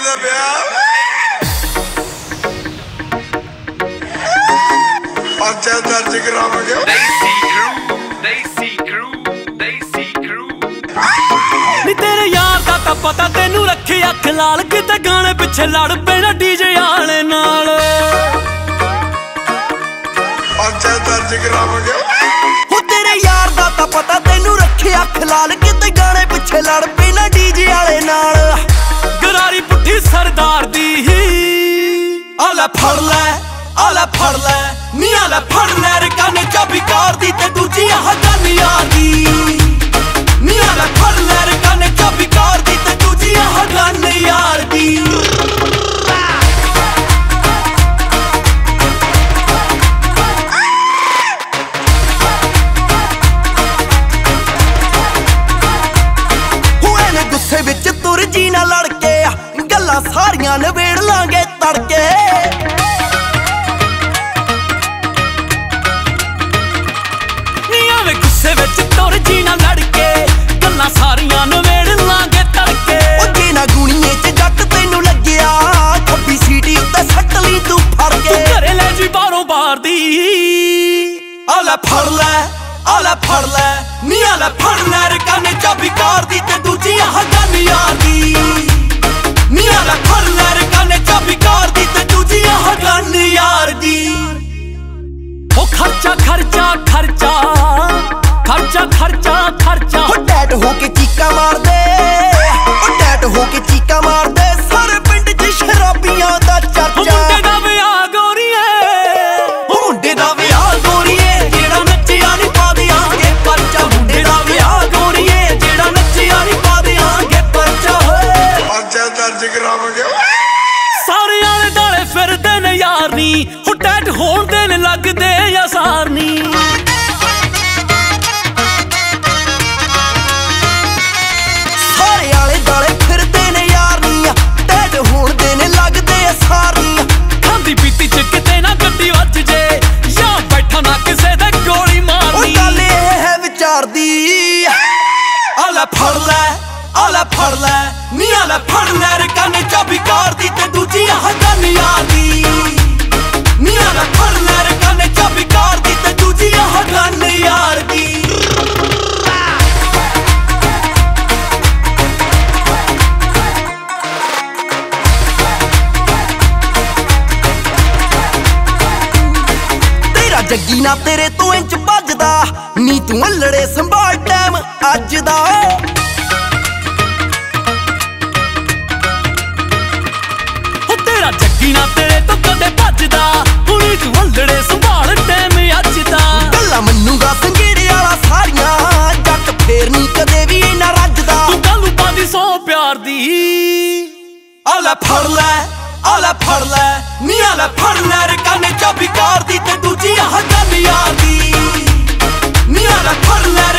ਦਾ ਵਿਆਹ ਪਰਚਾ ਦਰਜ ਕਰਾਵਾਂਗੇ। ਨੀ ਤੇਰੇ ਯਾਰ ਦਾ ਤਾਂ ਪਤਾ ਤੈਨੂੰ ਰੱਖੇ ਅੱਖ ਲਾਲ, ਕਿਤੇ ਗਾਣੇ ਪਿੱਛੇ ਲੜ ਪੈਣਾ ਡੀਜੇ ਵਾਲੇ ਨਾਲ। ਪਰਚਾ ਦਰਜ ਕਰਾਵਾਂਗੇ। ਹੋ ਤੇਰੇ ਯਾਰ ਦਾ ਤਾਂ ਪਤਾ ਤੈਨੂੰ ਰੱਖੇ ਅੱਖ ਲਾਲ, ਕਿਤੇ ਗਾਣੇ ਪਿੱਛੇ ਲੜ ਪੈਣਾ ਡੀਜੇ ਵਾਲੇ ਨਾਲ। ਗਰਾਰੀ ਪੁੱਠੀ ਸਰਦਾਰ ਦੀ ਆ ਲੈ ਫੜ ਲੈ, ਆ ਲੈ ਫੜ ਲੈ, ਨੀ ਆ ਲੈ ਫੜ ਲੈ ਰਕਾਨੇ ਚਾਬੀ ਕਾਰ ਦੀ ਤੇ ਦੂਜੀ ਆਹ ਗਨ ਯਾਰ ਦੀ। ਨੀ ਆ ਲੈ ਫੜ ਲੈ ਰਕਾਨੇ ਚਾਬੀ ਕਾਰ ਦੀ ਤੇ ਦੂਜੀ ਆਹ ਗਨ ਯਾਰ ਦੀ। ਹੋਏ ਨੇ ਗੁੱਸੇ ਵਿੱਚ ਤੁਰ ਜੀ ਨਾ ਲੜ ਕੇ, ਗੱਲਾਂ ਸਾਰੀਆਂ ਨਵੇੜ ਲਾਂਗੇ ਤੜਕੇ। ਗੁੱਸੇ ਵਿੱਚ ਤੁਰ ਜੀ ਨਾ ਲੜ ਕੇ, ਗੱਲਾਂ ਸਾਰੀਆਂ ਨਵੇੜ ਲਾਂਗੇ ਤੜਕੇ। ਉਹ ਜੇ ਨਾ ਗੁਣੀਏ ਚ ਜੱਟ ਤੈਨੂੰ ਲੱਗਿਆ, ਖੱਬੀ ਸੀਟੀ ਉੱਤੇ ਸੱਟ ਲਈ ਤੂੰ ਫੜ ਕੇ। ਤੂੰ ਘਰੇ ਲੈ ਜੀ ਬਾਹਰੋਂ ਬਾਹਰ ਦੀ ਆ ਲੈ ਫੜ ਲੈ, ਆ ਲੈ ਫੜ ਲੈ, ਨੀ ਆ ਲੈ ਫੜ ਲੈ ਰਕਾਨੇ ਚਾਬੀ ਕਾਰ ਦੀ ਤੇ ਦੂਜੀ ਆਹ ਗਨ ਯਾਰ ਦੀ। ਨੀ ਆ ਲੈ ਫੜ ਲੈ ਰਕਾਨੇ ਚਾਬੀ ਕਾਰ ਦੀ ਤੇ ਦੂਜੀ ਆਹ ਗਨ ਯਾਰ ਦੀ। ਉਹ ਖਰਚਾ ਖਰਚਾ ਖਰਚਾ ਖਰਚਾ ਖਰਚਾ ਖਰਚਾ, ਉਹ ਡੈਡ ਹੋ ਕੇ ਚੀਕਾਂ ਮਾਰਦੇ, ਉਹ ਡੈਡ ਹੋ ਕੇ ਚੀਕਾਂ ਮਾਰਦੇ, ਸਾਰੇ ਪਿੰਡ 'ਚ ਸ਼ਰਾਬੀਆਂ ਦਾ ਚਰਚਾ। ਮੁੰਡੇ ਦਾ ਵਿਆਹ ਗੋਰੀਏ, ਉਹ ਮੁੰਡੇ ਦਾ ਵਿਆਹ ਗੋਰੀਏ, ਜਿਹੜਾ ਨੱਚਿਆ ਨੀ ਪਾ ਦਿਆਂਗੇ ਪਰਚਾ। ਮੁੰਡੇ ਦਾ ਵਿਆਹ ਗੋਰੀਏ, ਜਿਹੜਾ ਨੱਚਿਆ ਨੀ ਪਾ ਦਿਆਂਗੇ ਪਰਚਾ। ਪਰਚਾ ਦਰਜ ਕਰਾਵਾਂਗੇ। ਸਾਰੇ ਆਲੇ ਦਾਲੇ ਫਿਰਦੇ ਨੇ ਯਾਰ ਨੀ, ਉਹ ਡੈਡ ਹੋਣ ਦੇ ਨੇ ਲੱਗਦੇ ਯਾਰ ਨੀ। ਸਾਰੇ ਆਲੇ ਦਾਲੇ ਫਿਰਦੇ ਨੇ ਯਾਰ ਨੀ, ਡੈਡ ਹੋਣ ਦੇ ਨੇ ਲੱਗਦੇ ਅਸਾਰ ਨੀ। ਖਾਂਦੀ ਪੀਤੀ ਚ ਕਿਤੇ ਨਾ ਗੱਡੀ ਵੱਜ ਜੇ, ਜਾਂ ਬੈਠਾ ਨਾ ਕਿਸੇ ਦੇ ਗੋਲੀ ਮਾਰਨੀ। ਉਹ ਗੱਲ ਇਹ ਹੈ ਵਿਚਾਰ ਦੀ, ਆ ਲੈ ਫੜ ਲੈ, ਆ ਲੈ ਫੜ ਲੈ, ਨੀ ਆ ਲੈ ਫੜ ਲੈ ਰਕਾਨੇ ਚਾਬੀ ਕਾਰ ਦੀ ਤੇ ਦੂਜੀ ਆਹ ਗਨ ਯਾਰ ਦੀ। ਨੀ ਆ ਲੈ ਫੜ ਲੈ ਰਕਾਨੇ ਚਾਬੀ ਕਾਰ ਦੀ ਤੇ ਦੂਜੀ ਆਹ ਗਨ ਯਾਰ ਦੀ। ਤੇਰਾ ਜੱਗੀ ਨਾ ਤੇਰੇ ਤੋਂ ਇੰਚ ਵੱਜਦਾ, ਨੀ ਤੂੰ ਅਲੜੇ ਸੰਭਾਲ ਟਾਈਮ ਅੱਜ ਦਾ। ਤੇਰਾ ਜੱਗੀ ਨਾ ਤੇਰੇ ਤੋਂ ਕਦੇ ਭੱਜਦਾ, ਹੁਣੀ ਤੂੰ ਹੱਲੜੇ ਸੰਭਾਲ ਟਾਈਮ ਅੱਜ ਦਾ। ਗੱਲਾਂ ਮੰਨੂਗਾ ਸੰਗੇੜੇ ਵਾਲਾ ਸਾਰੀਆਂ, ਜੱਟ ਫੇਰ ਨੀ ਕਦੇ ਵੀ ਨਾ ਰੱਜਦਾ। ਤੂੰ ਕਾਲੂ ਪਾਦੀ ਸੌ ਪਿਆਰ ਦੀ ਆ ਲੈ ਫੜ ਲੈ, ਆ ਲੈ ਫੜ ਲੈ, ਨੀ ਆ ਲੈ ਫੜ ਲੈ ਰਕਾਨੇ ਚਾਬੀ ਕਾਰ ਦੀ ਤੇ ਦੂਜੀ ਆਹ ਗਨ ਯਾਰ ਦੀ। ਨੀ ਆ ਲੈ ਫੜ ਲੈ